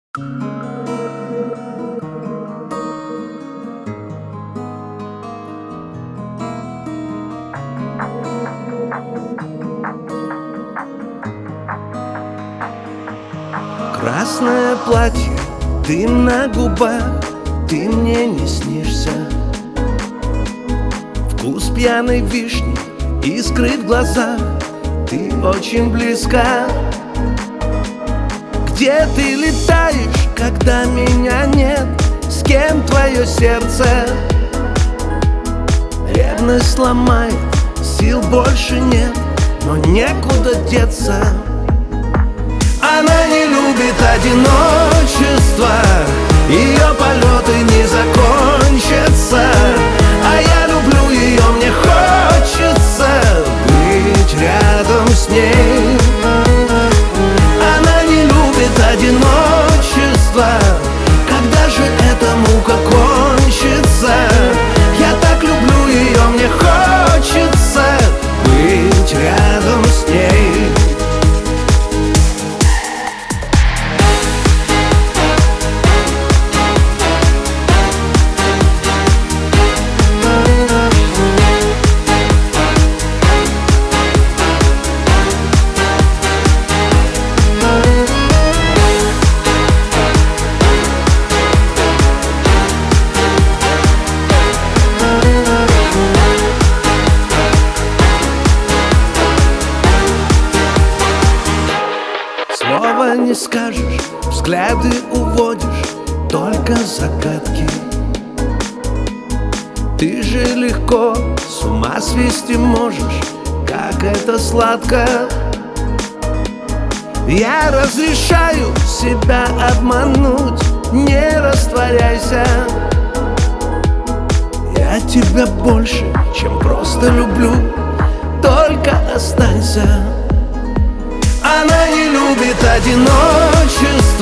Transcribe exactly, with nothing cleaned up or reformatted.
Красное платье, дым на губах, ты мне не снишься. Вкус пьяной вишни, искры в глазах, ты очень близка. Где ты летаешь, когда меня нет? С кем твое сердце? Ревность ломает, сил больше нет, но некуда деться. Она не любит одиночество, ее полеты не закончатся. А я люблю ее, мне хочется быть рядом с ней. Она не любит одиночество, когда же эта мука кончится? Я так люблю ее, мне хочется быть рядом с ней. Слова не скажешь, взгляды уводишь, только загадки. Ты же легко с ума свести можешь, как это сладко. Я разрешаю себя обмануть, не растворяйся. Я тебя больше, чем просто люблю, только останься. Она не любит одиночество,